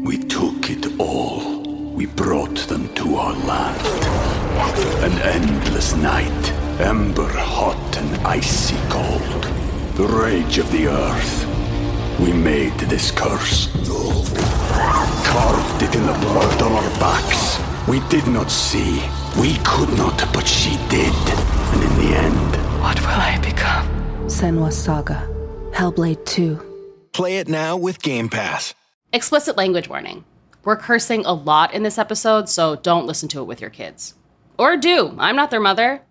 We took it all. We brought them to our land. An endless night, ember hot and icy cold. The rage of the earth. We made this curse. Carved it in the blood on our backs. We did not see. We could not, but she did. And in the end... What will I become? Senua's Saga. Hellblade 2. Play it now with Game Pass. Explicit language warning. We're cursing a lot in this episode, so don't listen to it with your kids. Or do. I'm not their mother.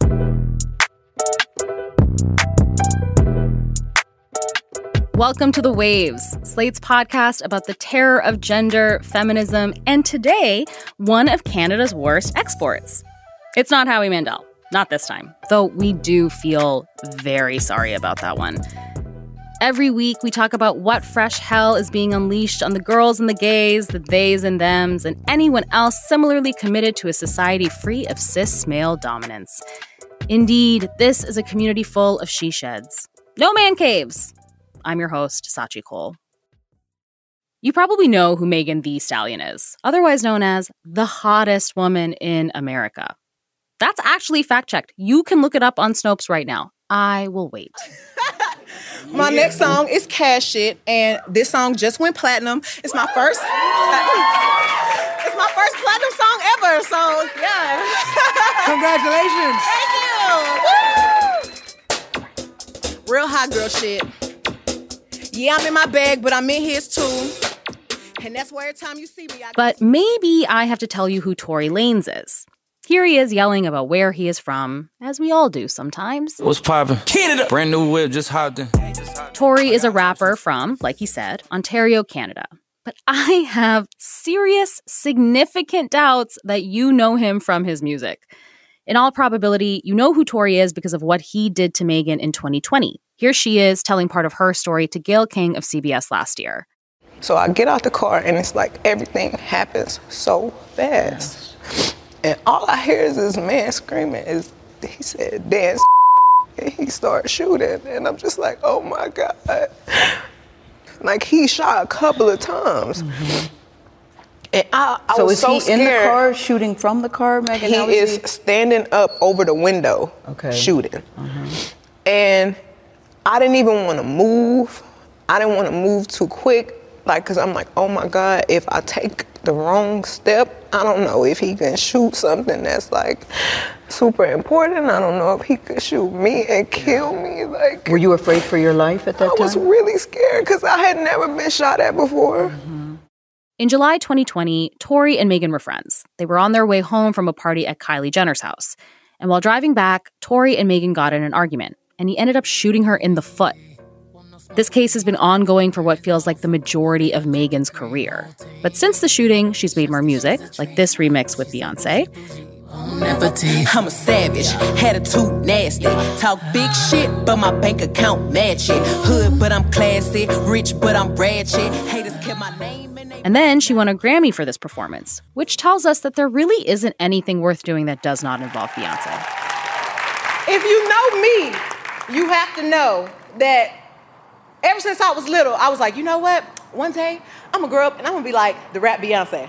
Welcome to The Waves, Slate's podcast about the terror of gender, feminism, and today, one of Canada's worst exports. It's not Howie Mandel. Not this time. Though we do feel very sorry about that one. Every week, we talk about what fresh hell is being unleashed on the girls and the gays, the theys and thems, and anyone else similarly committed to a society free of cis male dominance. Indeed, this is a community full of she-sheds. No man caves! I'm your host, Sachi Cole. You probably know who Megan Thee Stallion is, otherwise known as the hottest woman in America. That's actually fact-checked. You can look it up on Snopes right now. I will wait. My next song is Cash It, and this song just went platinum. It's my first platinum song ever, so yeah. Congratulations. Woo! Real hot girl shit. Yeah, I'm in my bag, but I'm in his too. And that's where every time you see me, But maybe I have to tell you who Tory Lanez is. Here he is yelling about where he is from, as we all do sometimes. What's poppin'? Canada! Brand new whip, just hopped in. Tory is a rapper from, like he said, Ontario, Canada. But I have serious, significant doubts that you know him from his music. In all probability, you know who Tory is because of what he did to Megan in 2020. Here she is telling part of her story to Gayle King of CBS last year. So I get out the car, and it's like everything happens so fast. And all I hear is this man screaming. He said, dance, and he started shooting. And I'm just like, oh my God. Like, he shot a couple of times. Mm-hmm. And I was so scared. So is he in the car shooting from the car, Megan? He is standing up over the window shooting. Mm-hmm. And I didn't even want to move. I didn't want to move too quick. Like, because I'm like, oh my God, if I take the wrong step, I don't know if he can shoot something that's like super important. I don't know if he could shoot me and kill me. Like, were you afraid for your life at that time? I was really scared because I had never been shot at before. Mm-hmm. In July 2020, Tory and Megan were friends. They were on their way home from a party at Kylie Jenner's house. And while driving back, Tory and Megan got in an argument, and he ended up shooting her in the foot. This case has been ongoing for what feels like the majority of Megan's career. But since the shooting, she's made more music, like this remix with Beyonce. I'm a savage, attitude nasty. Talk big shit, but my bank account match it. Hood, but I'm classy. Rich, but I'm ratchet. Haters kept my name. And then she won a Grammy for this performance, which tells us that there really isn't anything worth doing that does not involve Beyonce. If you know me, you have to know that ever since I was little, I was like, you know what? One day, I'm going to grow up and I'm going to be like the rap Beyonce.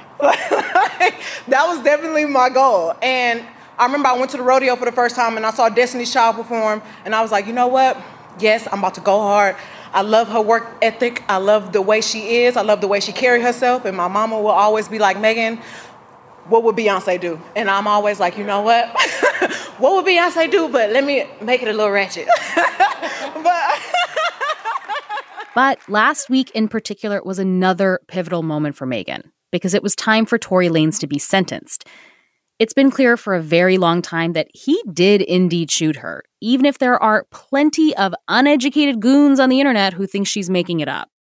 That was definitely my goal. And I remember I went to the rodeo for the first time and I saw Destiny's Child perform. And I was like, you know what? Yes, I'm about to go hard. I love her work ethic. I love the way she is. I love the way she carries herself. And my mama will always be like, Megan, what would Beyonce do? And I'm always like, you know what? What would Beyonce do? But let me make it a little ratchet. But last week in particular was another pivotal moment for Megan, because it was time for Tory Lanez to be sentenced. It's been clear for a very long time that he did indeed shoot her, even if there are plenty of uneducated goons on the internet who think she's making it up.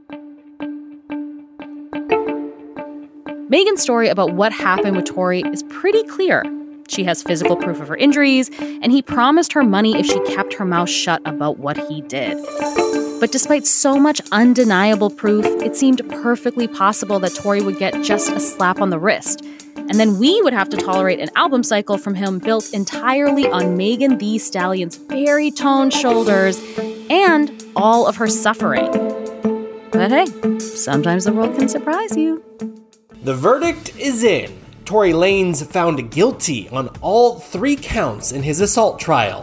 Megan's story about what happened with Tory is pretty clear. She has physical proof of her injuries, and he promised her money if she kept her mouth shut about what he did. But despite so much undeniable proof, it seemed perfectly possible that Tory would get just a slap on the wrist. And then we would have to tolerate an album cycle from him built entirely on Megan Thee Stallion's very toned shoulders and all of her suffering. But hey, sometimes the world can surprise you. The verdict is in. Tory Lanez found guilty on all 3 counts in his assault trial,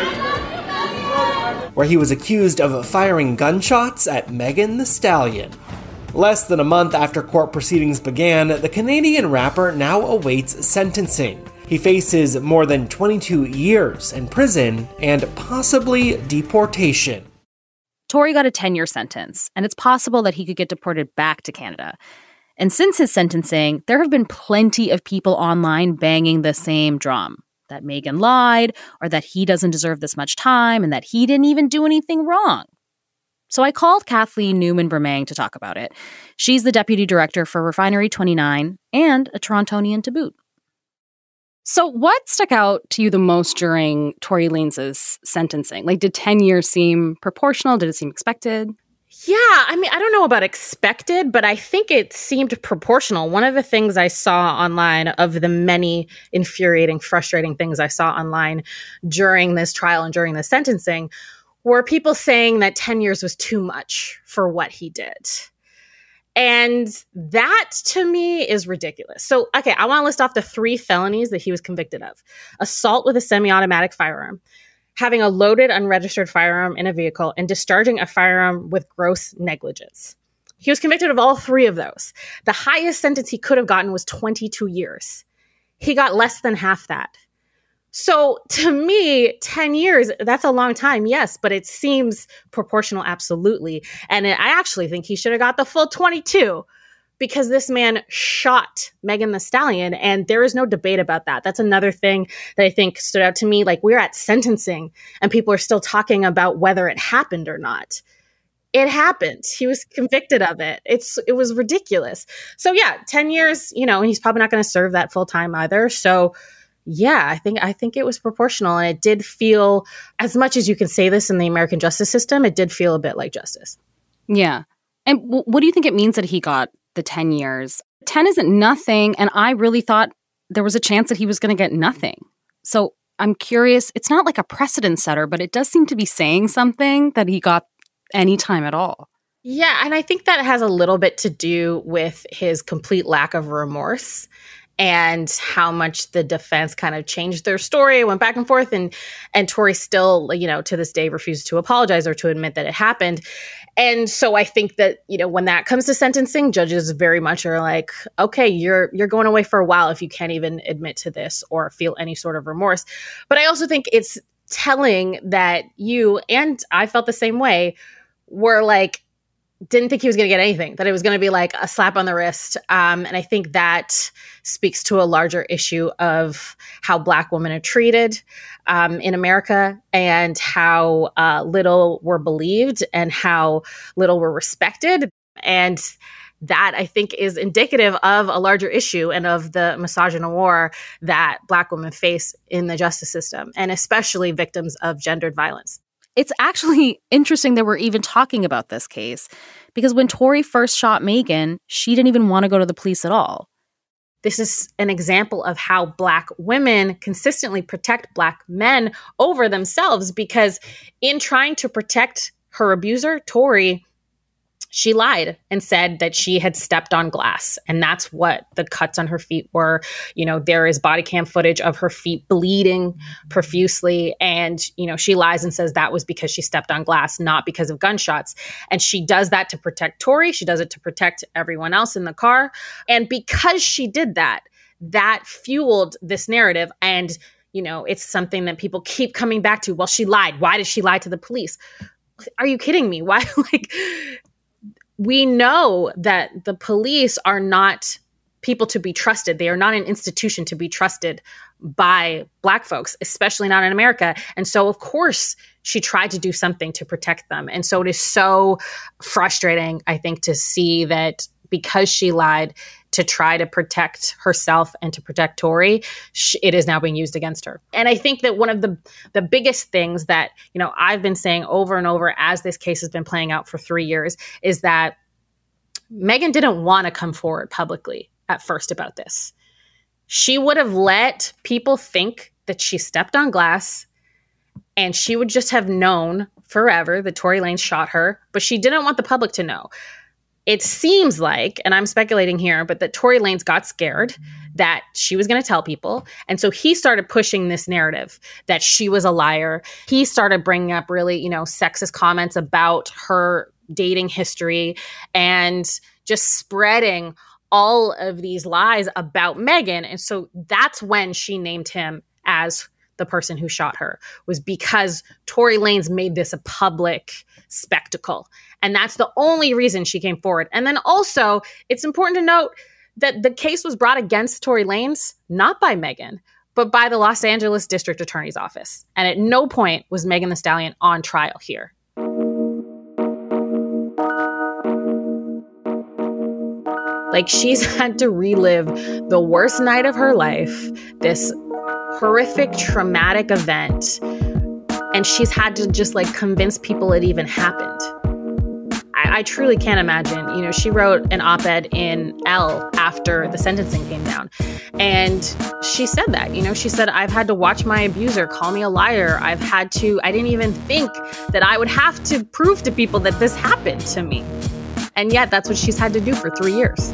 where he was accused of firing gunshots at Megan Thee Stallion. Less than a month after court proceedings began, the Canadian rapper now awaits sentencing. He faces more than 22 years in prison and possibly deportation. Tory got a 10-year sentence, and it's possible that he could get deported back to Canada. And since his sentencing, there have been plenty of people online banging the same drum, that Megan lied, or that he doesn't deserve this much time, and that he didn't even do anything wrong. So I called Kathleen Newman-Bermang to talk about it. She's the deputy director for Refinery 29 and a Torontonian to boot. So what stuck out to you the most during Tory Lanez's sentencing? Like, did 10 years seem proportional? Did it seem expected? Yeah, I mean, I don't know about expected, but I think it seemed proportional. One of the things I saw online, of the many infuriating, frustrating things I saw online during this trial and during the sentencing, were people saying that 10 years was too much for what he did. And that, to me, is ridiculous. So, okay, I want to list off the 3 felonies that he was convicted of. Assault with a semi-automatic firearm, having a loaded, unregistered firearm in a vehicle, and discharging a firearm with gross negligence. He was convicted of all 3 of those. The highest sentence he could have gotten was 22 years. He got less than half that. So to me, 10 years, that's a long time, yes, but it seems proportional, absolutely. And I actually think he should have got the full 22 because this man shot Megan Thee Stallion, and there is no debate about that. That's another thing that I think stood out to me. Like, we're at sentencing and people are still talking about whether it happened or not. It happened. He was convicted of it. It was ridiculous. So yeah, 10 years, and he's probably not going to serve that full time either. So yeah, I think it was proportional, and it did feel, as much as you can say this in the American justice system, it did feel a bit like justice. Yeah. And what do you think it means that he got the 10 years? 10 isn't nothing, and I really thought there was a chance that he was going to get nothing. So I'm curious, it's not like a precedent setter, but it does seem to be saying something that he got any time at all. Yeah, and I think that has a little bit to do with his complete lack of remorse and how much the defense kind of changed their story, went back and forth, and Tory still, to this day refuses to apologize or to admit that it happened. And so I think that, when that comes to sentencing, judges very much are like, okay, you're going away for a while if you can't even admit to this or feel any sort of remorse. But I also think it's telling that you, and I felt the same way, were like, didn't think he was going to get anything, that it was going to be like a slap on the wrist. And I think that speaks to a larger issue of how Black women are treated in America, and how little were believed and how little were respected. And that, I think, is indicative of a larger issue and of the misogynoir that Black women face in the justice system, and especially victims of gendered violence. It's actually interesting that we're even talking about this case, because when Tory first shot Megan, she didn't even want to go to the police at all. This is an example of how Black women consistently protect Black men over themselves, because in trying to protect her abuser, Tory, she lied and said that she had stepped on glass. And that's what the cuts on her feet were. There is body cam footage of her feet bleeding profusely. And, she lies and says that was because she stepped on glass, not because of gunshots. And she does that to protect Tory. She does it to protect everyone else in the car. And because she did that, that fueled this narrative. And, it's something that people keep coming back to. Well, she lied. Why did she lie to the police? Are you kidding me? Why? We know that the police are not people to be trusted. They are not an institution to be trusted by Black folks, especially not in America. And so, of course, she tried to do something to protect them. And so it is so frustrating, I think, to see that because she lied to try to protect herself and to protect Tory, it is now being used against her. And I think that one of the biggest things that, I've been saying over and over as this case has been playing out for 3 years is that Megan didn't want to come forward publicly at first about this. She would have let people think that she stepped on glass, and she would just have known forever that Tory Lanez shot her, but she didn't want the public to know. It seems like, and I'm speculating here, but that Tory Lanez got scared that she was going to tell people. And so he started pushing this narrative that she was a liar. He started bringing up really, sexist comments about her dating history and just spreading all of these lies about Meghan. And so that's when she named him as the person who shot her, was because Tory Lanez made this a public spectacle. And that's the only reason she came forward. And then also, it's important to note that the case was brought against Tory Lanez, not by Meghan, but by the Los Angeles District Attorney's Office. And at no point was Megan Thee Stallion on trial here. Like, she's had to relive the worst night of her life, this horrific, traumatic event, and she's had to just convince people it even happened. I truly can't imagine. She wrote an op-ed in Elle after the sentencing came down, and she said that, she said, I've had to watch my abuser call me a liar. I didn't even think that I would have to prove to people that this happened to me. And yet that's what she's had to do for 3 years.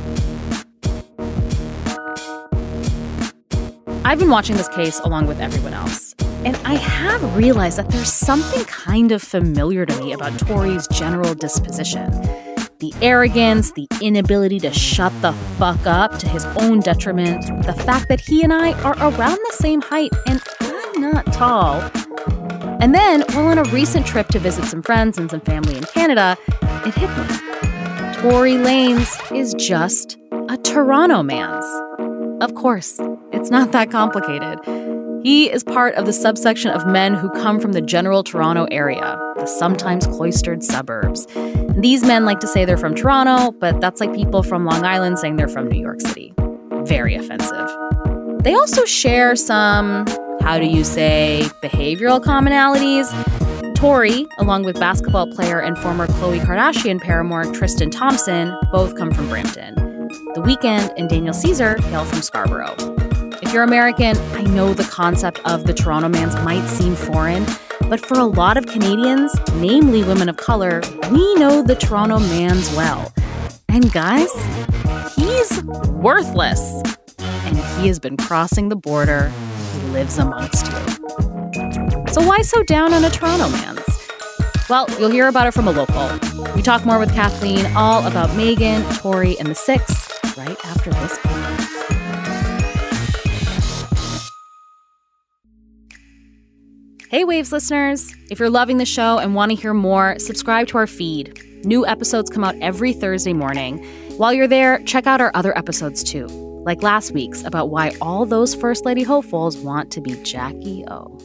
I've been watching this case along with everyone else, and I have realized that there's something kind of familiar to me about Tory's general disposition. The arrogance, the inability to shut the fuck up to his own detriment, the fact that he and I are around the same height and I'm not tall. And then, while on a recent trip to visit some friends and some family in Canada, it hit me. Tory Lanez is just a Toronto man's. Of course, it's not that complicated. He is part of the subsection of men who come from the general Toronto area, the sometimes cloistered suburbs. These men like to say they're from Toronto, but that's like people from Long Island saying they're from New York City. Very offensive. They also share some, behavioral commonalities. Tory, along with basketball player and former Khloe Kardashian paramour Tristan Thompson, both come from Brampton. The Weeknd and Daniel Caesar hail from Scarborough. If you're American, I know the concept of the Toronto man's might seem foreign, but for a lot of Canadians, namely women of color, we know the Toronto man's well. And guys, he's worthless. And he has been crossing the border. He lives amongst you. So why so down on a Toronto man's? Well, you'll hear about it from a local. We talk more with Kathleen all about Meghan, Tory, and the Six right after this break. Hey Waves listeners, if you're loving the show and want to hear more, subscribe to our feed. New episodes come out every Thursday morning. While you're there, check out our other episodes too, like last week's about why all those First Lady hopefuls want to be Jackie O.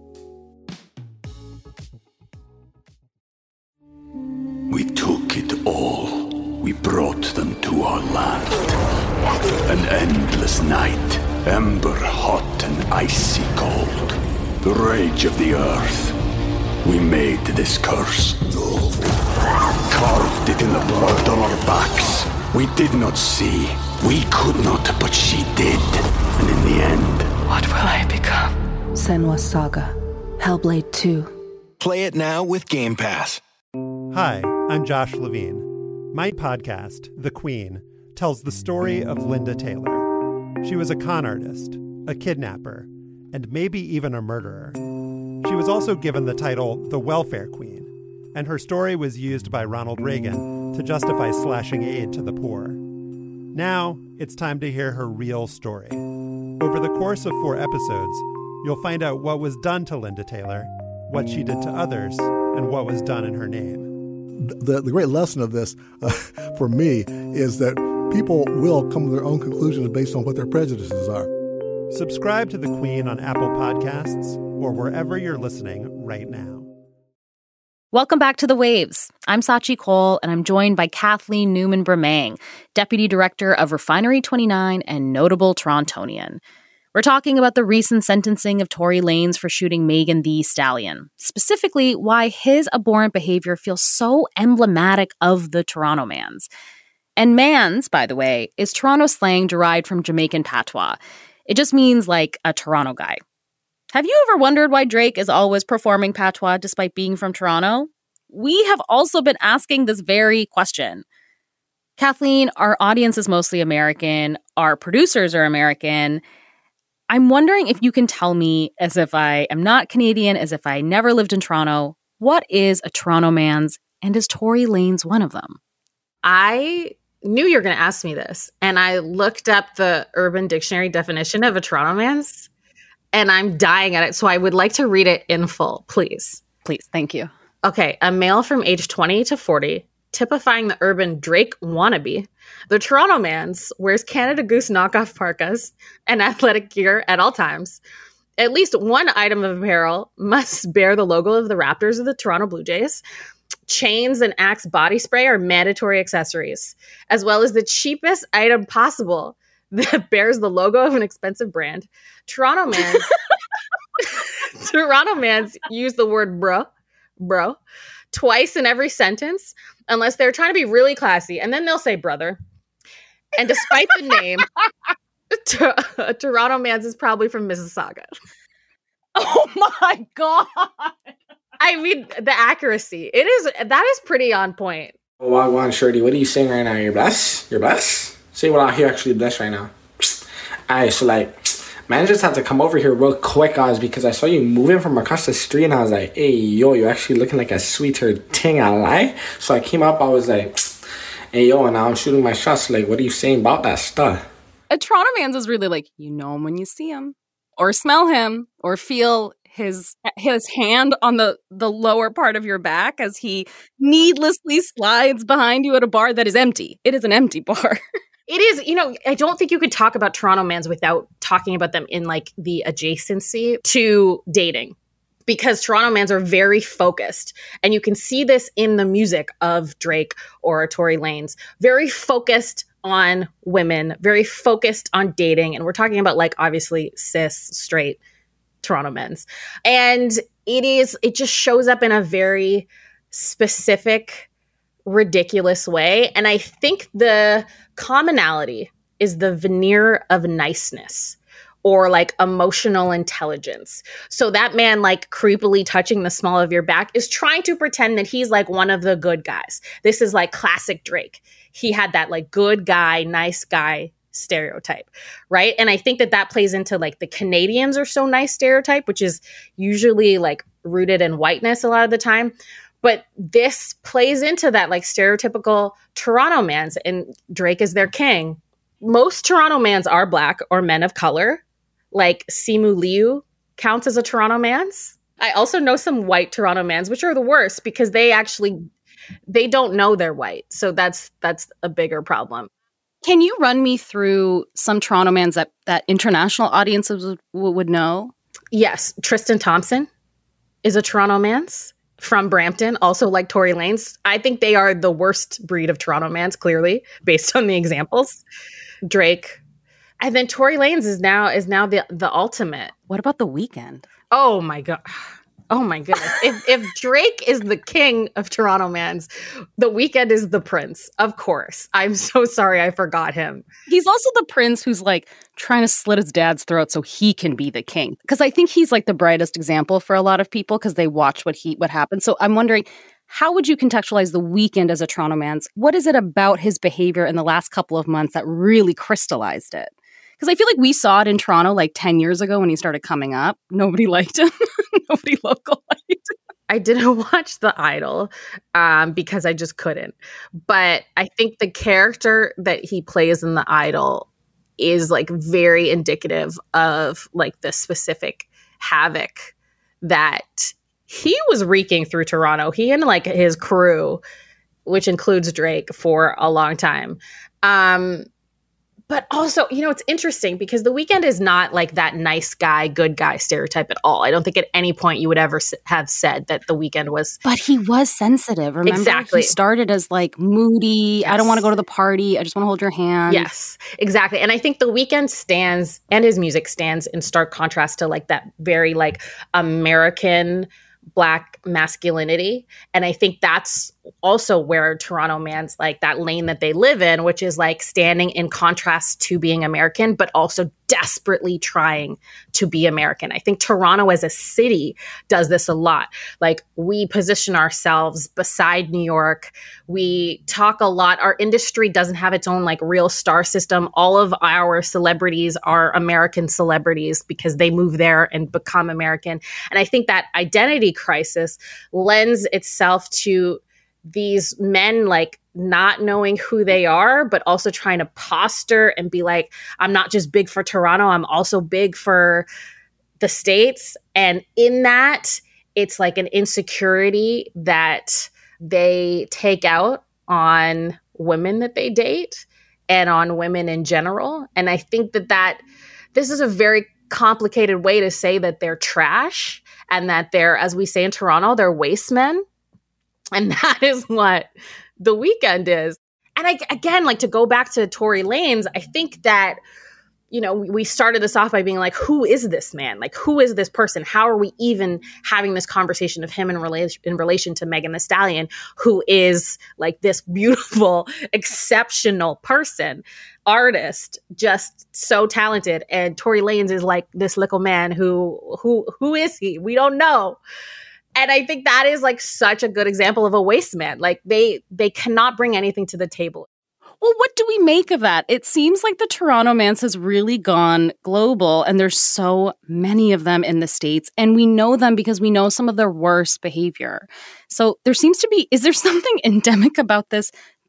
We took it all. We brought them to our land. An endless night, ember hot and icy cold. The rage of the earth. We made this curse. Carved it in the blood on our backs. We did not see. We could not, but she did. And in the end, what will I become? Senua's Saga. Hellblade 2. Play it now with Game Pass. Hi, I'm Josh Levine. My podcast, The Queen, tells the story of Linda Taylor. She was a con artist, a kidnapper, and maybe even a murderer. She was also given the title the Welfare Queen, and her story was used by Ronald Reagan to justify slashing aid to the poor. Now, it's time to hear her real story. Over the course of 4 episodes, you'll find out what was done to Linda Taylor, what she did to others, and what was done in her name. The great lesson of this, for me, is that people will come to their own conclusions based on what their prejudices are. Subscribe to The Queen on Apple Podcasts or wherever you're listening right now. Welcome back to The Waves. I'm Sachi Cole, and I'm joined by Kathleen Newman-Bremang, Deputy Director of Refinery 29 and notable Torontonian. We're talking about the recent sentencing of Tory Lanez for shooting Megan Thee Stallion, specifically why his abhorrent behavior feels so emblematic of the Toronto man's. And man's, by the way, is Toronto slang derived from Jamaican patois. It just means like a Toronto guy. Have you ever wondered why Drake is always performing patois despite being from Toronto? We have also been asking this very question. Kathleen, our audience is mostly American. Our producers are American. I'm wondering if you can tell me, as if I am not Canadian, as if I never lived in Toronto, what is a Toronto man's, and is Tory Lanez one of them? I knew you were going to ask me this, and I looked up the Urban Dictionary definition of a Toronto man's, and I'm dying at it, so I would like to read it in full, please. Please, thank you. Okay, a male from age 20 to 40, typifying the urban Drake wannabe. The Toronto man's wears Canada Goose knockoff parkas and athletic gear at all times. At least one item of apparel must bear the logo of the Raptors of the Toronto Blue Jays. Chains and Axe body spray are mandatory accessories, as well as the cheapest item possible that bears the logo of an expensive brand. Toronto mans use the word bro, twice in every sentence, unless they're trying to be really classy, and then they'll say brother. And despite the name, Toronto man's is probably from Mississauga. Oh my God. I mean, the accuracy. That is pretty on point. Wagwan Shorty, what are you saying right now? You're blessed? You're blessed? Say what I hear actually blessed right now. Alright, so man just had to come over here real quick, guys, because I saw you moving from across the street and I was like, hey, yo, you're actually looking like a sweeter ting, I lie. So I came up, I was like, hey, yo, and now I'm shooting my shots. Like, what are you saying about that stuff? A Toronto man's is really like, you know him when you see him, or smell him, or feel his hand on the lower part of your back as he needlessly slides behind you at a bar that is empty. It is an empty bar. It is, I don't think you could talk about Toronto mans without talking about them in the adjacency to dating, because Toronto mans are very focused. And you can see this in the music of Drake or Tory Lanez, very focused on women, very focused on dating. And we're talking about obviously cis, straight Toronto men's. And it just shows up in a very specific, ridiculous way. And I think the commonality is the veneer of niceness or emotional intelligence. So that man creepily touching the small of your back is trying to pretend that he's one of the good guys. This is classic Drake. He had that good guy, nice guy stereotype, right? And I think that plays into the Canadians are so nice stereotype, which is usually rooted in whiteness a lot of the time. But this plays into that stereotypical Toronto mans, and Drake is their king. Most Toronto mans are Black or men of color. Simu Liu counts as a Toronto mans. I also know some white Toronto mans, which are the worst because they don't know they're white. So that's a bigger problem. Can you run me through some Toronto mans that international audiences would know? Yes. Tristan Thompson is a Toronto mans from Brampton, also like Tory Lanez. I think they are the worst breed of Toronto mans, clearly, based on the examples. Drake. And then Tory Lanez is now the ultimate. What about The Weeknd? Oh my God. Oh my goodness. If Drake is the king of Toronto mans, The Weeknd is the prince. Of course. I'm so sorry I forgot him. He's also the prince who's trying to slit his dad's throat so he can be the king. Because I think he's the brightest example for a lot of people because they watch what happened. So I'm wondering, how would you contextualize The Weeknd as a Toronto man's? What is it about his behavior in the last couple of months that really crystallized it? Because I feel we saw it in Toronto 10 years ago when he started coming up. Nobody liked him. Nobody local liked him. I didn't watch The Idol because I just couldn't. But I think the character that he plays in The Idol is very indicative of the specific havoc that he was wreaking through Toronto. He and his crew, which includes Drake, for a long time. But also, it's interesting because The Weeknd is not that nice guy, good guy stereotype at all. I don't think at any point you would ever have said that The Weeknd was. But he was sensitive. Remember? Exactly. He started as moody. Yes. I don't want to go to the party. I just want to hold your hand. Yes, exactly. And I think The Weeknd stands, and his music stands in stark contrast to that very American Black masculinity. And I think that's also where Toronto man's like that lane that they live in, which is like standing in contrast to being American, but also desperately trying to be American. I think Toronto as a city does this a lot. Like we position ourselves beside New York. We talk a lot. Our industry doesn't have its own like real star system. All of our celebrities are American celebrities because they move there and become American. And I think that identity crisis lends itself to these men like not knowing who they are, but also trying to posture and be like, I'm not just big for Toronto, I'm also big for the States. And in that, it's like an insecurity that they take out on women that they date and on women in general. And I think that this is a very complicated way to say that they're trash and that they're, as we say in Toronto, they're waste men. And that is what The Weeknd is. And again, like to go back to Tory Lanez, I think that, you know, we started this off by being like, who is this man? Like, who is this person? How are we even having this conversation of him in relation to Megan Thee Stallion, who is like this beautiful, exceptional person, artist, just so talented. And Tory Lanez is like this little man who is he? We don't know. And I think that is like such a good example of a waste man. Like they cannot bring anything to the table. Well, what do we make of that? It seems like the Toronto Mance has really gone global, and there's so many of them in the States, and we know them because we know some of their worst behavior. So there seems to be, is there something endemic about this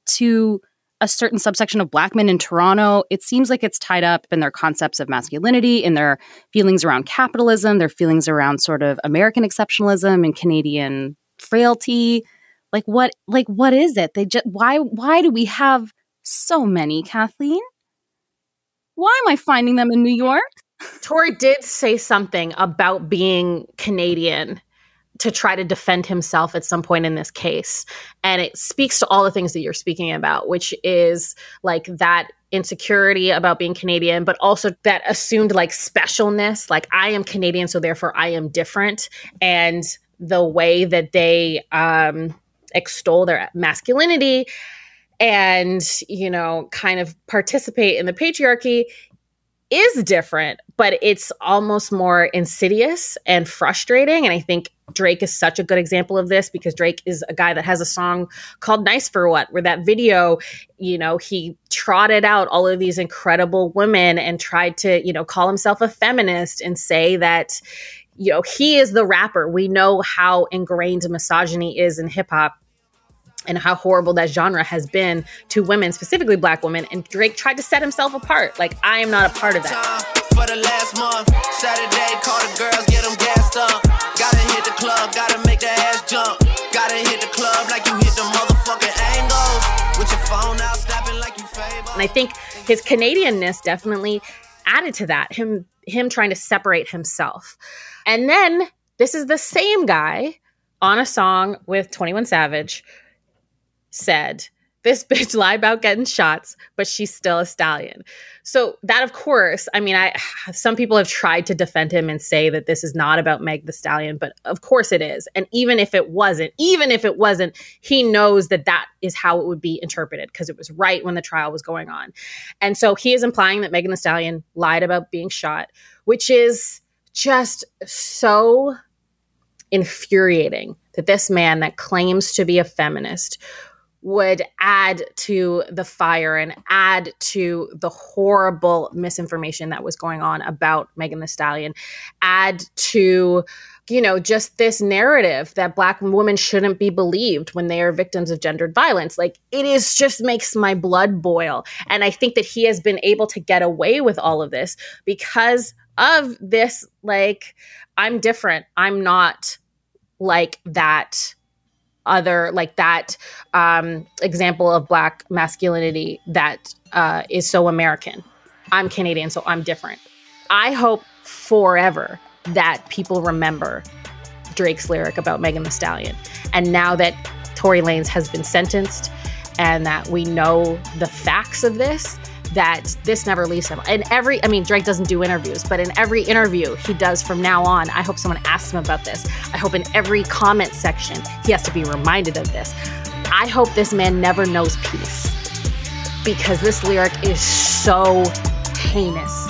to a certain subsection of Black men in Toronto? It seems like it's tied up in their concepts of masculinity, in their feelings around capitalism, their feelings around sort of American exceptionalism and Canadian frailty. What is it? They just why do we have so many, Kathleen? Why am I finding them in New York? Tory did say something about being Canadian to try to defend himself at some point in this case. And it speaks to all the things that you're speaking about, which is like that insecurity about being Canadian, but also that assumed like specialness, like I am Canadian, so therefore I am different. And the way that they extol their masculinity and, you know, kind of participate in the patriarchy is different, but it's almost more insidious and frustrating. And I think Drake is such a good example of this because Drake is a guy that has a song called Nice for What, where that video, you know, he trotted out all of these incredible women and tried to, you know, call himself a feminist and say that, you know, he is the rapper. We know how ingrained misogyny is in hip hop and how horrible that genre has been to women, specifically Black women. And Drake tried to set himself apart. Like, I am not a part of that. For the last month, Saturday, call the girls, get them gassed up. Gotta hit the club, gotta make the ass jump. Gotta hit the club like you hit the motherfucking angles. With your phone out, snapping like you favor. And I think his Canadianness definitely added to that, him trying to separate himself. And then this is the same guy on a song with 21 Savage said, this bitch lied about getting shots, but she's still a stallion. So that, of course, I mean, some people have tried to defend him and say that this is not about Meg Thee Stallion, but of course it is. And even if it wasn't, he knows that that is how it would be interpreted because it was right when the trial was going on. And so he is implying that Megan Thee Stallion lied about being shot, which is just so infuriating that this man that claims to be a feminist would add to the fire and add to the horrible misinformation that was going on about Megan Thee Stallion, add to, you know, just this narrative that Black women shouldn't be believed when they are victims of gendered violence. Like, it is just makes my blood boil. And I think that he has been able to get away with all of this because of this, like, I'm different. I'm not like that other, like that example of Black masculinity that is so American. I'm Canadian, so I'm different. I hope forever that people remember Drake's lyric about Megan Thee Stallion. And now that Tory Lanez has been sentenced and that we know the facts of this, that this never leaves him. Drake doesn't do interviews, but in every interview he does from now on, I hope someone asks him about this. I hope in every comment section he has to be reminded of this. I hope this man never knows peace, because this lyric is so heinous.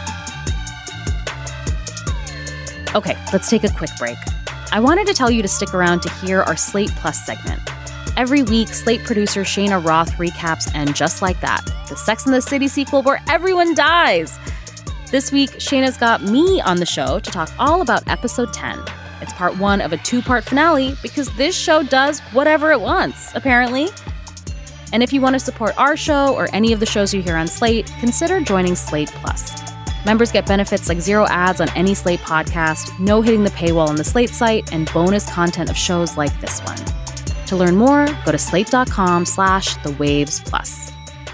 Okay, let's take a quick break. I wanted to tell you to stick around to hear our Slate Plus segment. Every week, Slate producer Shayna Roth recaps And Just Like That, the Sex and the City sequel where everyone dies. This week, Shayna's got me on the show to talk all about episode 10. It's part 1 of a 2-part finale because this show does whatever it wants, apparently. And if you want to support our show or any of the shows you hear on Slate, consider joining Slate Plus. Members get benefits like 0 ads on any Slate podcast, no hitting the paywall on the Slate site, and bonus content of shows like this one. To learn more, go to slate.com/thewavesplus.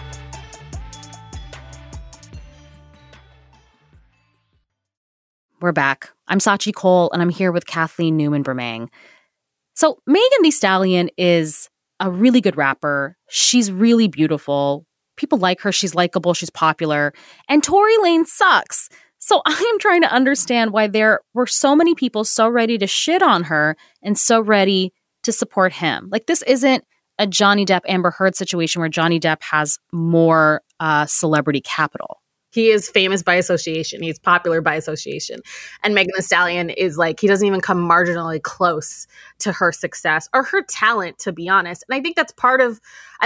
We're back. I'm Sachi Cole, and I'm here with Kathleen Newman-Bermang. So Megan Thee Stallion is a really good rapper. She's really beautiful. People like her. She's likable. She's popular. And Tory Lanez sucks. So I am trying to understand why there were so many people so ready to shit on her and so ready to support him. Like, this isn't a Johnny Depp Amber Heard situation where Johnny Depp has more celebrity capital. He is famous by association. He's popular by association. And Megan Thee Stallion is like, he doesn't even come marginally close to her success or her talent, to be honest. And I think that's part of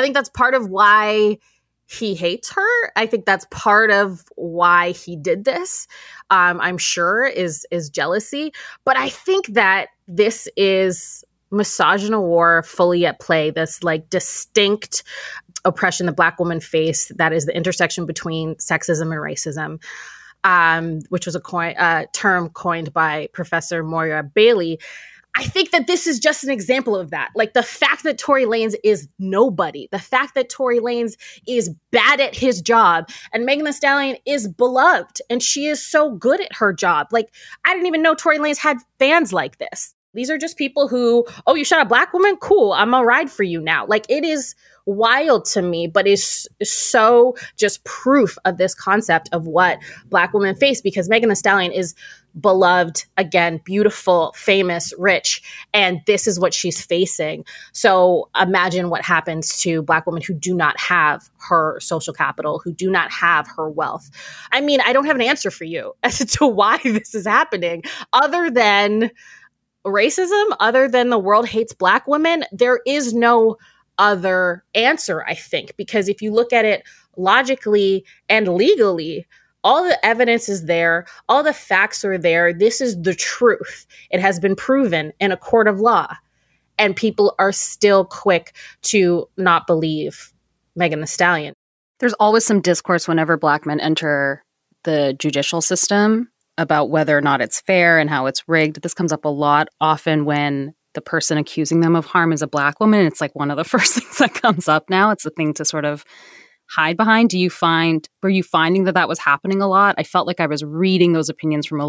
why he hates her. I think that's part of why he did this. I'm sure is jealousy. But I think that this is misogyny war fully at play. This like distinct oppression the Black woman face, that is the intersection between sexism and racism, which was a term coined by Professor Moira Bailey. I think that this is just an example of that. Like, the fact that Tory Lanez is nobody, the fact that Tory Lanez is bad at his job, and Megan Thee Stallion is beloved, and she is so good at her job. Like, I didn't even know Tory Lanez had fans like this. These are just people who, oh, you shot a Black woman? Cool, I'm gonna ride for you now. Like, it is wild to me, but is so just proof of this concept of what Black women face, because Megan Thee Stallion is beloved, again, beautiful, famous, rich, and this is what she's facing. So imagine what happens to Black women who do not have her social capital, who do not have her wealth. I mean, I don't have an answer for you as to why this is happening, other than racism, other than the world hates Black women. There is no other answer, I think, because if you look at it logically and legally, all the evidence is there, all the facts are there. This is the truth. It has been proven in a court of law, and people are still quick to not believe Megan Thee Stallion. There's always some discourse whenever Black men enter the judicial system about whether or not it's fair and how it's rigged. This comes up a lot, often when the person accusing them of harm is a Black woman. It's like one of the first things that comes up now. It's a thing to sort of hide behind. Were you finding that was happening a lot? I felt like I was reading those opinions from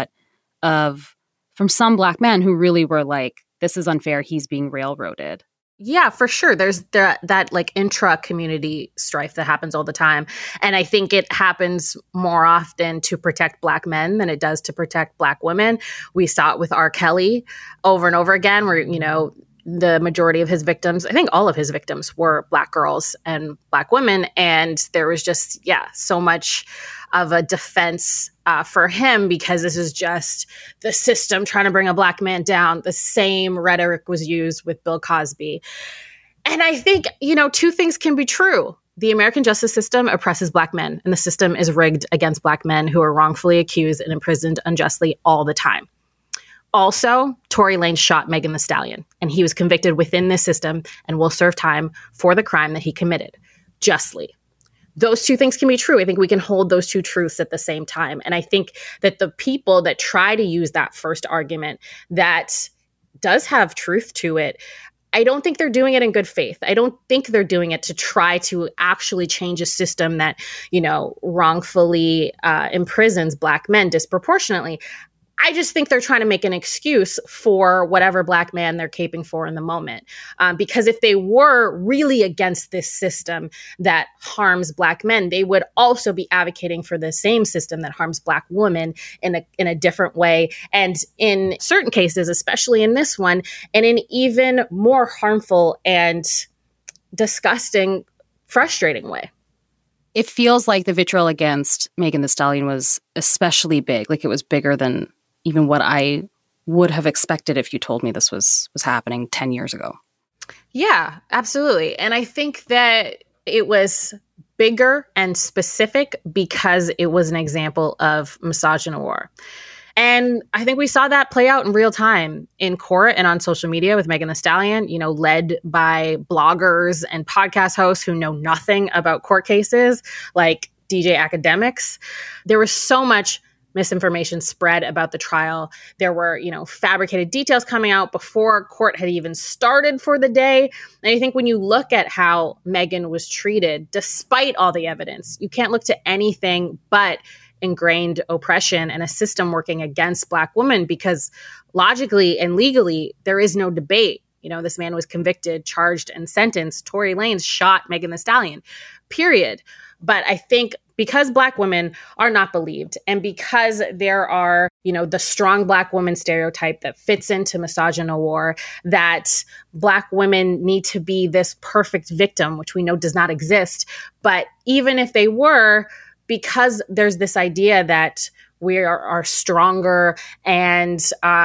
some Black men who really were like, this is unfair, he's being railroaded. Yeah, for sure. There's that like intra-community strife that happens all the time. And I think it happens more often to protect Black men than it does to protect Black women. We saw it with R. Kelly over and over again, where, you know, the majority of his victims, I think all of his victims, were Black girls and Black women. And there was just, so much of a defense for him, because this is just the system trying to bring a Black man down. The same rhetoric was used with Bill Cosby. And I think, two things can be true. The American justice system oppresses Black men, and the system is rigged against Black men who are wrongfully accused and imprisoned unjustly all the time. Also, Tory Lanez shot Megan Thee Stallion, and he was convicted within this system and will serve time for the crime that he committed, justly. Those two things can be true. I think we can hold those two truths at the same time. And I think that the people that try to use that first argument that does have truth to it, I don't think they're doing it in good faith. I don't think they're doing it to try to actually change a system that, wrongfully imprisons Black men disproportionately. I just think they're trying to make an excuse for whatever Black man they're caping for in the moment. Because if they were really against this system that harms Black men, they would also be advocating for the same system that harms Black women in a different way. And in certain cases, especially in this one, in an even more harmful and disgusting, frustrating way. It feels like the vitriol against Megan Thee Stallion was especially big. Like it was bigger than even what I would have expected if you told me this was happening 10 years ago. Yeah, absolutely. And I think that it was bigger and specific because it was an example of misogynoir. And I think we saw that play out in real time in court and on social media with Megan Thee Stallion, you know, led by bloggers and podcast hosts who know nothing about court cases, like DJ Academics. There was so much misinformation spread about the trial. There were, you know, fabricated details coming out before court had even started for the day. And I think when you look at how Megan was treated, despite all the evidence, you can't look to anything but ingrained oppression and a system working against Black women, because logically and legally, there is no debate. You know, this man was convicted, charged, and sentenced. Tory Lanez shot Megan Thee Stallion, period. But I think because Black women are not believed, and because there are, you know, the strong Black woman stereotype that fits into misogynoir, that Black women need to be this perfect victim, which we know does not exist. But even if they were, because there's this idea that we are stronger and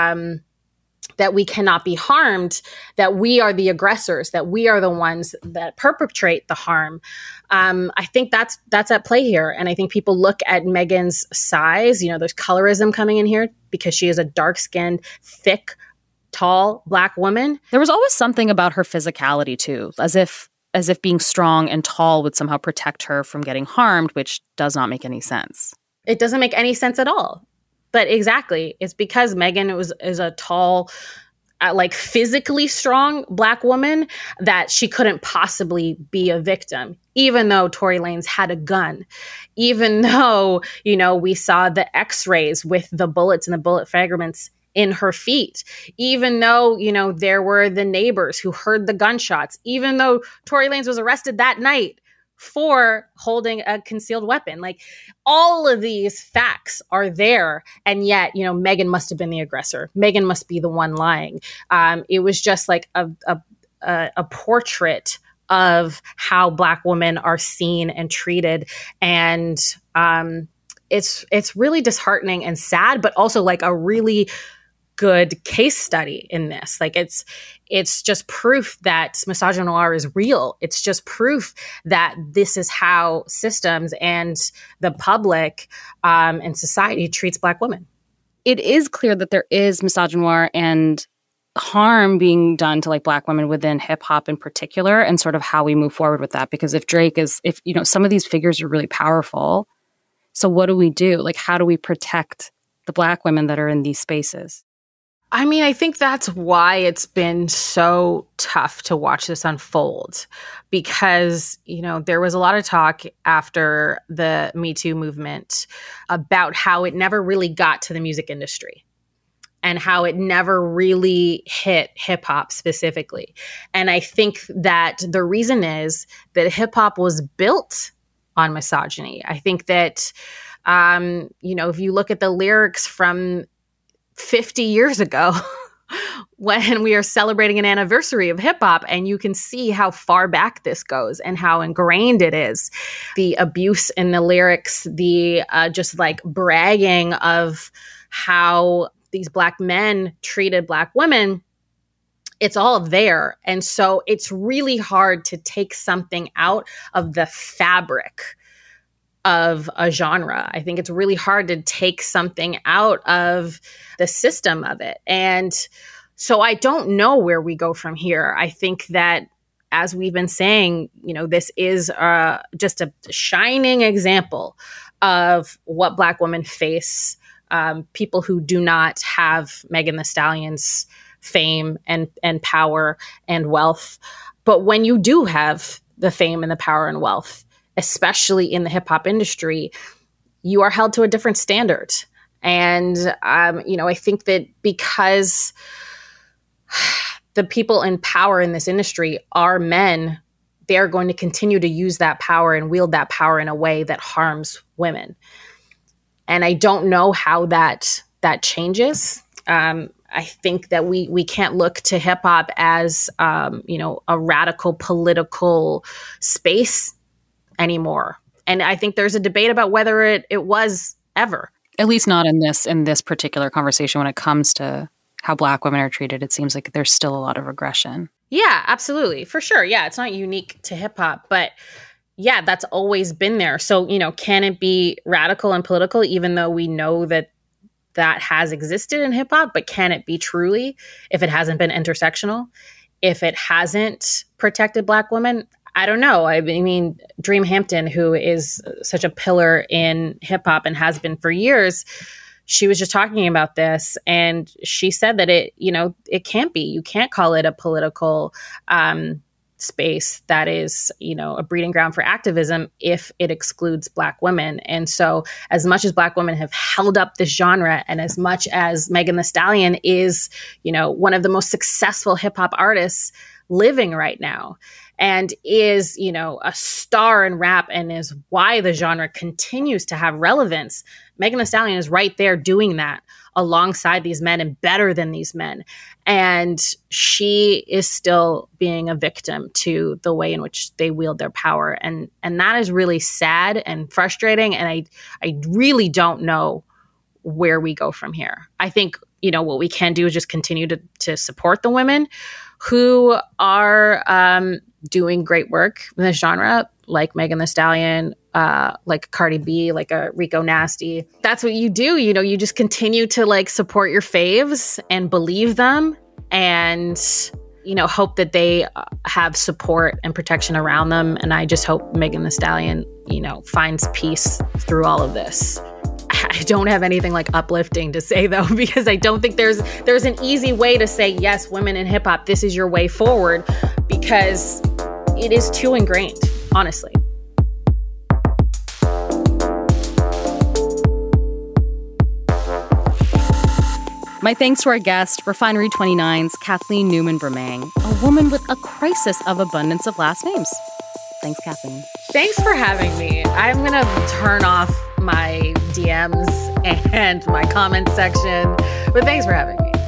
that we cannot be harmed, that we are the aggressors, that we are the ones that perpetrate the harm. I think that's at play here. And I think people look at Megan's size, you know, there's colorism coming in here because she is a dark-skinned, thick, tall Black woman. There was always something about her physicality too, as if being strong and tall would somehow protect her from getting harmed, which does not make any sense. It doesn't make any sense at all. But exactly, it's because Megan is a tall, like physically strong Black woman that she couldn't possibly be a victim, even though Tory Lanez had a gun, even though, you know, we saw the x-rays with the bullets and the bullet fragments in her feet, even though, you know, there were the neighbors who heard the gunshots, even though Tory Lanez was arrested that night for holding a concealed weapon. Like, all of these facts are there. And yet, you know, Megan must have been the aggressor. Megan must be the one lying. It was just like a portrait of how Black women are seen and treated. And it's really disheartening and sad, but also like a really good case study in this. Like it's just proof that misogynoir is real. It's just proof that this is how systems and the public and society treats Black women. It is clear that there is misogynoir and harm being done to like Black women within hip hop in particular, and sort of how we move forward with that. Because if you know, some of these figures are really powerful, so what do we do? Like, how do we protect the Black women that are in these spaces? I mean, I think that's why it's been so tough to watch this unfold, because, you know, there was a lot of talk after the Me Too movement about how it never really got to the music industry and how it never really hit hip hop specifically. And I think that the reason is that hip hop was built on misogyny. I think that, you know, if you look at the lyrics from 50 years ago, when we are celebrating an anniversary of hip hop, and you can see how far back this goes and how ingrained it is. The abuse in the lyrics, the just like bragging of how these Black men treated Black women, it's all there. And so it's really hard to take something out of the fabric of a genre. I think it's really hard to take something out of the system of it. And so I don't know where we go from here. I think that, as we've been saying, you know, this is just a shining example of what Black women face, people who do not have Megan Thee Stallion's fame and power and wealth. But when you do have the fame and the power and wealth, especially in the hip hop industry, you are held to a different standard. And, I think that because the people in power in this industry are men, they're going to continue to use that power and wield that power in a way that harms women. And I don't know how that changes. I think that we can't look to hip hop as, a radical political space anymore. And I think there's a debate about whether it was ever. At least not in this particular conversation when it comes to how Black women are treated. It seems like there's still a lot of regression. Yeah, absolutely. For sure. Yeah, it's not unique to hip hop, but yeah, that's always been there. So, can it be radical and political, even though we know that has existed in hip hop, but can it be truly if it hasn't been intersectional, if it hasn't protected Black women? I don't know. I mean, Dream Hampton, who is such a pillar in hip hop and has been for years, she was just talking about this, and she said that it can't be. You can't call it a political space that is, a breeding ground for activism if it excludes Black women. And so as much as Black women have held up this genre, and as much as Megan Thee Stallion is, one of the most successful hip hop artists living right now, and is, a star in rap, and is why the genre continues to have relevance, Megan Thee Stallion is right there doing that alongside these men and better than these men. And she is still being a victim to the way in which they wield their power. And that is really sad and frustrating. And I really don't know where we go from here. I think, what we can do is just continue to support the women who are doing great work in this genre, like Megan Thee Stallion, like Cardi B, like a Rico Nasty. That's what you do. You just continue to support your faves and believe them, and hope that they have support and protection around them. And I just hope Megan Thee Stallion, finds peace through all of this. I don't have anything uplifting to say, though, because I don't think there's an easy way to say, yes, women in hip hop, this is your way forward, because it is too ingrained, honestly. My thanks to our guest, Refinery 29's Kathleen Newman-Vermang, a woman with a crisis of abundance of last names. Thanks, Kathleen. Thanks for having me. I'm going to turn off my DMs and my comment section, but thanks for having me.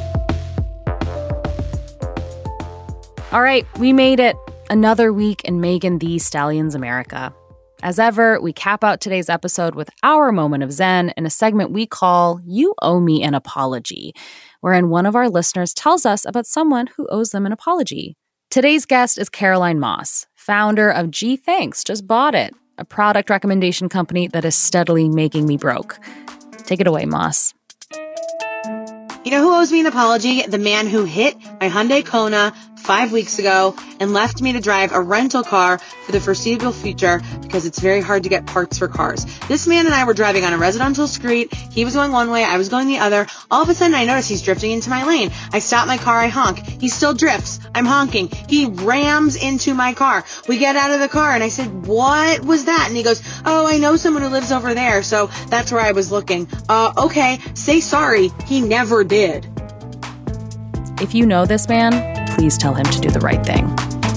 All right, we made it. Another week in Megan Thee Stallion's America. As ever, we cap out today's episode with our moment of zen in a segment we call You Owe Me an Apology, wherein one of our listeners tells us about someone who owes them an apology. Today's guest is Caroline Moss, founder of Gee Thanks, Just Bought It, a product recommendation company that is steadily making me broke. Take it away, Moss. You know who owes me an apology? The man who hit my Hyundai Kona 5 weeks ago and left me to drive a rental car for the foreseeable future because it's very hard to get parts for cars. This man and I were driving on a residential street. He was going one way, I was going the other. All of a sudden, I noticed he's drifting into my lane. I stop my car, I honk. He still drifts. I'm honking. He rams into my car. We get out of the car and I said, what was that? And he goes, oh, I know someone who lives over there, so that's where I was looking. Okay, say sorry. He never did. If you know this man, please tell him to do the right thing.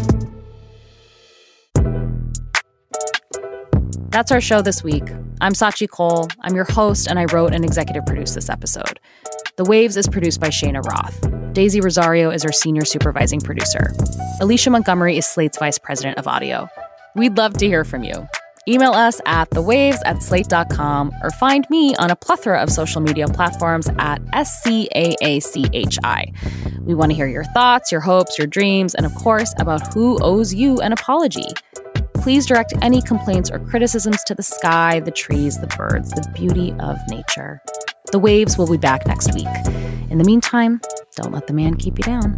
That's our show this week. I'm Sachi Cole. I'm your host, and I wrote and executive produced this episode. The Waves is produced by Shayna Roth. Daisy Rosario is our senior supervising producer. Alicia Montgomery is Slate's vice president of audio. We'd love to hear from you. Email us at thewaves@slate.com or find me on a plethora of social media platforms at SCAACHI. We want to hear your thoughts, your hopes, your dreams, and of course, about who owes you an apology. Please direct any complaints or criticisms to the sky, the trees, the birds, the beauty of nature. The Waves will be back next week. In the meantime, don't let the man keep you down.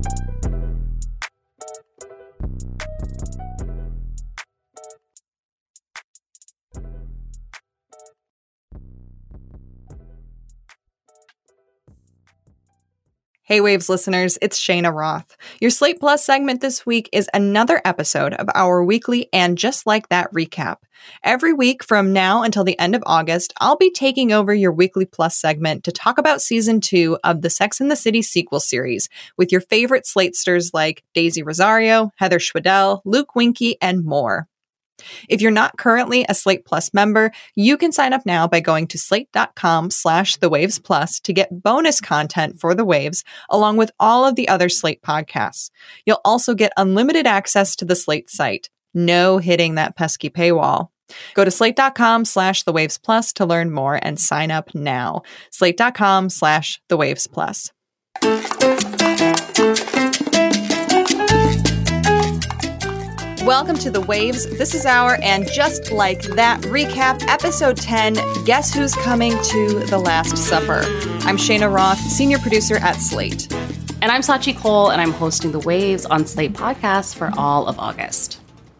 Hey Waves listeners, it's Shayna Roth. Your Slate Plus segment this week is another episode of our weekly And Just Like That recap. Every week from now until the end of August, I'll be taking over your Weekly Plus segment to talk about Season 2 of the Sex and the City sequel series with your favorite Slatesters like Daisy Rosario, Heather Schwedel, Luke Winkie, and more. If you're not currently a Slate Plus member, you can sign up now by going to slate.com/thewavesplus to get bonus content for The Waves, along with all of the other Slate podcasts. You'll also get unlimited access to the Slate site. No hitting that pesky paywall. Go to slate.com/thewavesplus to learn more and sign up now. Slate.com/thewavesplus. Welcome to The Waves. This is our And Just Like That recap, episode 10, Guess Who's Coming to the Last Supper? I'm Shayna Roth, senior producer at Slate. And I'm Sachi Cole, and I'm hosting The Waves on Slate Podcasts for all of August.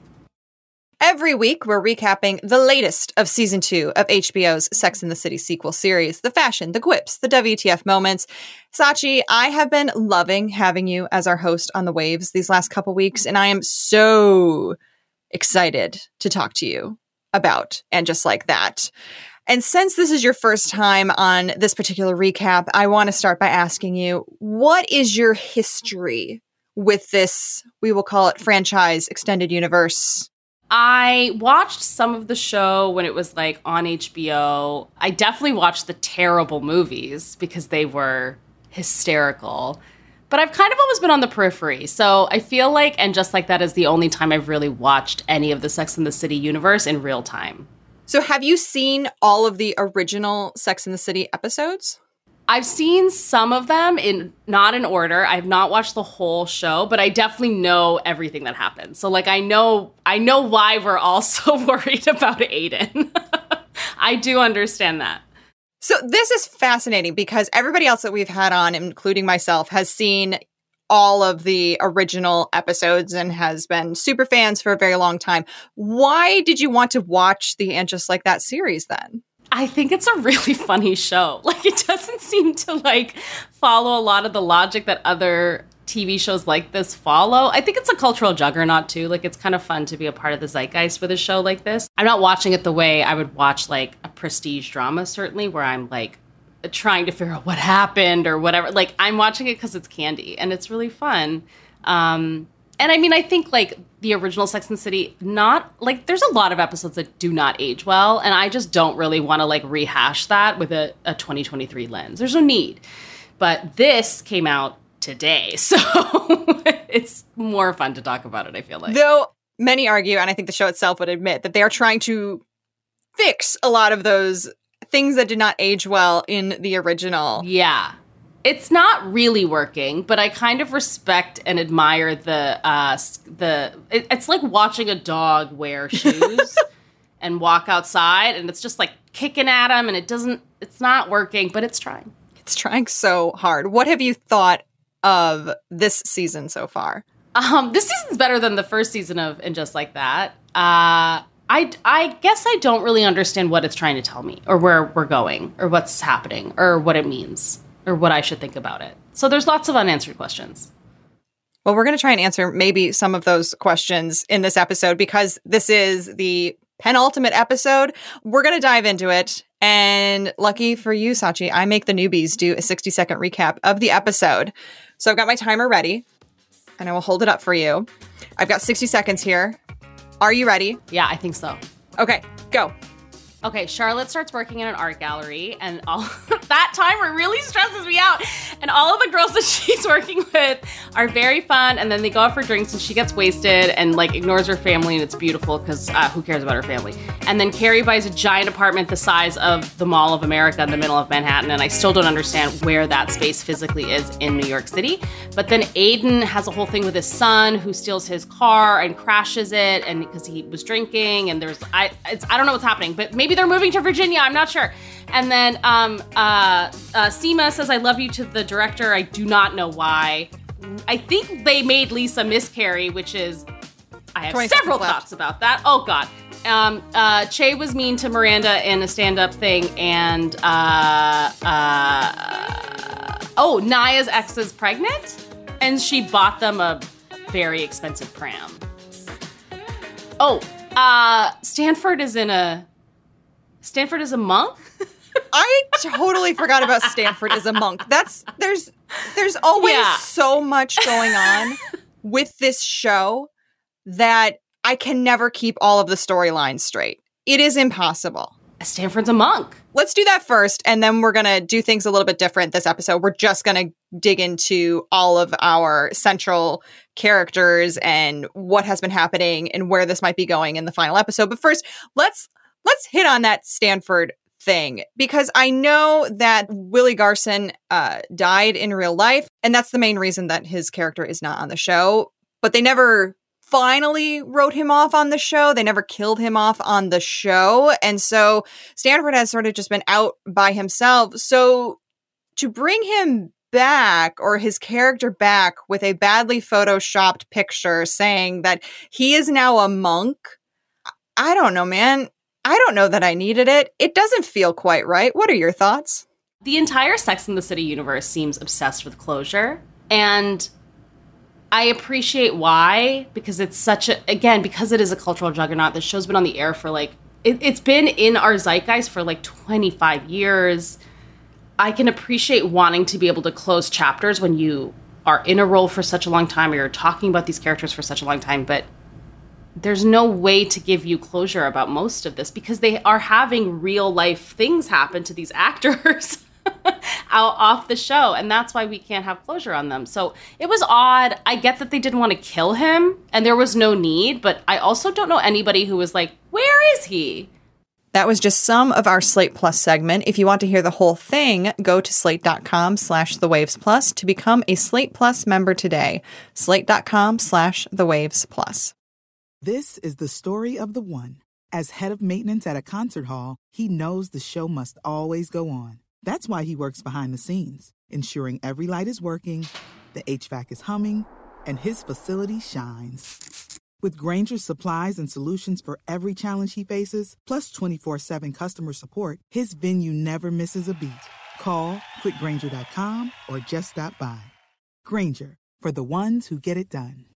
Every week, we're recapping the latest of Season 2 of HBO's Sex and the City sequel series, the fashion, the quips, the WTF moments. Sachi, I have been loving having you as our host on The Waves these last couple weeks, and I am so excited to talk to you about And Just Like That. And since this is your first time on this particular recap, I want to start by asking you, what is your history with this, we will call it franchise, extended universe? I watched some of the show when it was like on HBO. I definitely watched the terrible movies because they were hysterical. But I've kind of always been on the periphery. So I feel like And Just Like That is the only time I've really watched any of the Sex and the City universe in real time. So have you seen all of the original Sex and the City episodes? I've seen some of them not in order. I've not watched the whole show, but I definitely know everything that happens. So like I know why we're all so worried about Aiden. I do understand that. So this is fascinating because everybody else that we've had on, including myself, has seen all of the original episodes and has been super fans for a very long time. Why did you want to watch the And Just Like That series then? I think it's a really funny show. Like, it doesn't seem to, like, follow a lot of the logic that other TV shows like this follow. I think it's a cultural juggernaut, too. Like, it's kind of fun to be a part of the zeitgeist with a show like this. I'm not watching it the way I would watch, like, a prestige drama, certainly, where I'm, like, trying to figure out what happened or whatever. Like, I'm watching it because it's candy, and it's really fun. And I mean, I think, like, the original Sex and the City, there's a lot of episodes that do not age well, and I just don't really want to, like, rehash that with a 2023 lens. There's no need. But this came out today, so it's more fun to talk about it, I feel like. Though many argue, and I think the show itself would admit, that they are trying to fix a lot of those things that did not age well in the original. Yeah. It's not really working, but I kind of respect and admire it's like watching a dog wear shoes and walk outside, and it's just like kicking at him, and it's not working, but it's trying. It's trying so hard. What have you thought of this season so far? This season's better than the first season of And Just Like That. I guess I don't really understand what it's trying to tell me, or where we're going, or what's happening, or what it means, or what I should think about it. So there's lots of unanswered questions. Well, we're going to try and answer maybe some of those questions in this episode because this is the penultimate episode. We're going to dive into it. And lucky for you, Sachi, I make the newbies do a 60-second recap of the episode. So I've got my timer ready, and I will hold it up for you. I've got 60 seconds here. Are you ready? Yeah, I think so. Okay, go. Okay, Charlotte starts working in an art gallery, and all that timer really stresses me out. And all of the girls that she's working with are very fun, and then they go out for drinks, and she gets wasted and, like, ignores her family, and it's beautiful because who cares about her family? And then Carrie buys a giant apartment the size of the Mall of America in the middle of Manhattan, and I still don't understand where that space physically is in New York City. But then Aiden has a whole thing with his son who steals his car and crashes it, and because he was drinking, and I don't know what's happening, but maybe they're moving to Virginia. I'm not sure. And then Seema says, I love you to the director. I do not know why. I think they made Lisa miscarry, which is, I have several thoughts about that. Oh, God. Che was mean to Miranda in a stand-up thing, and Oh, Naya's ex is pregnant? And she bought them a very expensive pram. Oh, Stanford is a monk? I totally forgot about Stanford as a monk. There's always so much going on with this show that I can never keep all of the storylines straight. It is impossible. Stanford's a monk. Let's do that first, and then we're going to do things a little bit different this episode. We're just going to dig into all of our central characters and what has been happening and where this might be going in the final episode. But first, let's hit on that Stanford thing, because I know that Willie Garson died in real life, and that's the main reason that his character is not on the show. But they never finally wrote him off on the show. They never killed him off on the show. And so Stanford has sort of just been out by himself. So to bring him back, or his character back, with a badly photoshopped picture saying that he is now a monk, I don't know, man. I don't know that I needed it. It doesn't feel quite right. What are your thoughts? The entire Sex and the City universe seems obsessed with closure. And I appreciate why, because it's because it is a cultural juggernaut. The show's been on the air for it's been in our zeitgeist for 25 years. I can appreciate wanting to be able to close chapters when you are in a role for such a long time, or you're talking about these characters for such a long time, but there's no way to give you closure about most of this, because they are having real life things happen to these actors out off the show, and that's why we can't have closure on them. So it was odd. I get that they didn't want to kill him, and there was no need, but I also don't know anybody who was like, where is he? That was just some of our Slate Plus segment. If you want to hear the whole thing, go to slate.com/thewavesplus to become a Slate Plus member today. Slate.com/thewavesplus. This is the story of the one. As head of maintenance at a concert hall, he knows the show must always go on. That's why he works behind the scenes, ensuring every light is working, the HVAC is humming, and his facility shines. With Grainger's supplies and solutions for every challenge he faces, plus 24/7 customer support, his venue never misses a beat. Call quickgrainger.com or just stop by. Grainger, for the ones who get it done.